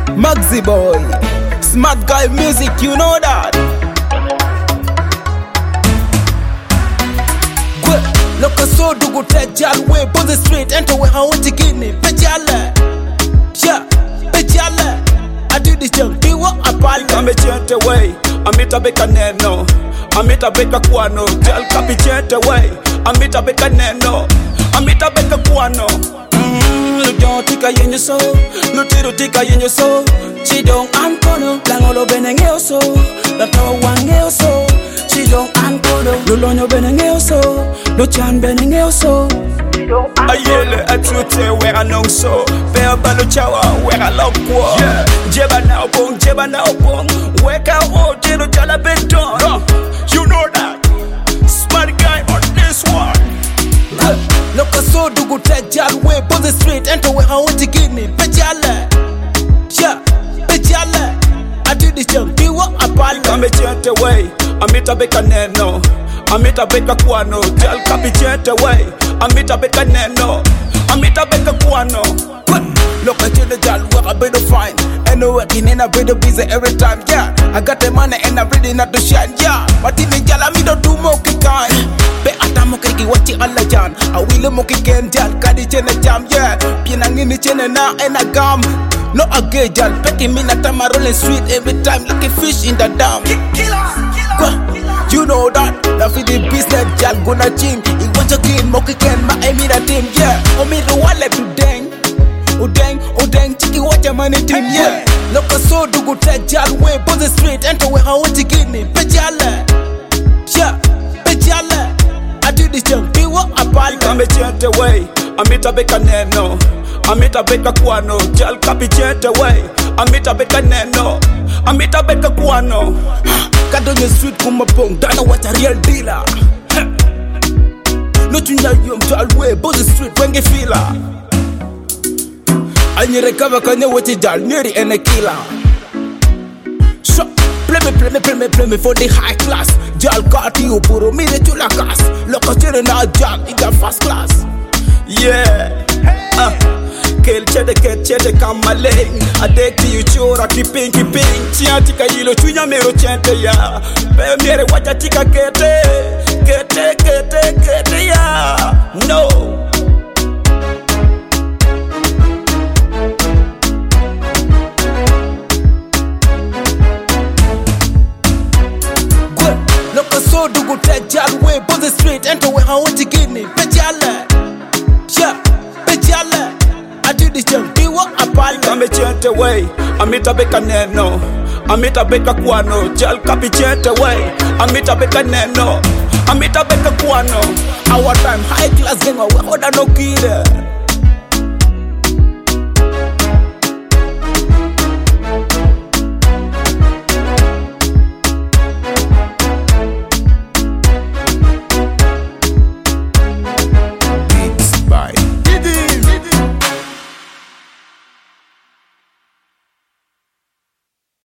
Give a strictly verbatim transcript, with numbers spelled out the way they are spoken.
Maxi boy, smart guy music, you know that. Look a so do go take jal way, put the street, enter where I want to give me. Pejale, yeah, pejale. I do this junk, do what I buy. I'm a gent away, I meet a beka neno, I meet a beka kuano, tell kapi gent away, I meet a beka neno, I meet a beka kuano. Don't tika yenyo so, no tiro tika yenyo so. Chidong ankono, langolo benengeo so, latawa wangeo so. Chidong ankono, lulonyo benengeo so, lo chan benengeo so. Ayele atute where I know so, bear balo chawa where I love kwa. Jeba na opong, jeba na opong, weka o jelo jala beton. You know that, smart guy on this one. Look a so do go take jal way, put the street, enter where I want to give me. Pejale, yeah, pejale. I do this junk, do what I buy. I'm a gent away, I meet a beka neno, I meet a beka kuano, tell kapi gent away, I meet a beka neno, I meet a beka kuano. Look at you the jal where I better find. And no working and I better busy every time, yeah. I got the money and I'm ready not to shine, yeah. But in the jal I me don't do more kind. Be atamo kiki wachi alla jan. I will mo kiken jal kadi chene jam, yeah. Pinangini chene na and a gum. No a gay jal, petty me na tama rolling sweet every time like a fish in the dam. You know that, that for the business jal gonna gym. It was a game, mo kiken ma I mean a team, yeah. O me the wallet to dang. Udeng, udeng, chiki watch your money team, yeah. Look a so do go take jal way, put the street, enter where I want to give me. Pejale, yeah, pejale. I do this junk, do what I buy. I'm a gent away, I meet a beka neno, I meet a beka kuano, tell kapi gent away, I meet a beka neno, I meet a beka kuano. Got on your street, come up on, don't know what a real dealer. No chunya yum jal way, put the street, when you feel her. And you recover kanye wati jal neri and a killer. So play me, play me, play me, play me for the high class. Jal kati upuro mire chula kas. Loka chere na jal ija first class. Yeah, uh, kel chede ket chede kamale. Adekti you chora kiping kiping. Chia tika yilo chunya mero chente ya. Pe mere wacha tika kete, kete kete kete ya. No. So do go take jal way, put the street, enter where I want to give me. Pejale, yeah, pejale. I do this junk, do what I buy. I'm a gent away, I meet a beka neno, I meet a beka kuano, tell kapi gent away, I meet a beka neno, I meet a beka kuano. Our time high class gang, we order no kid.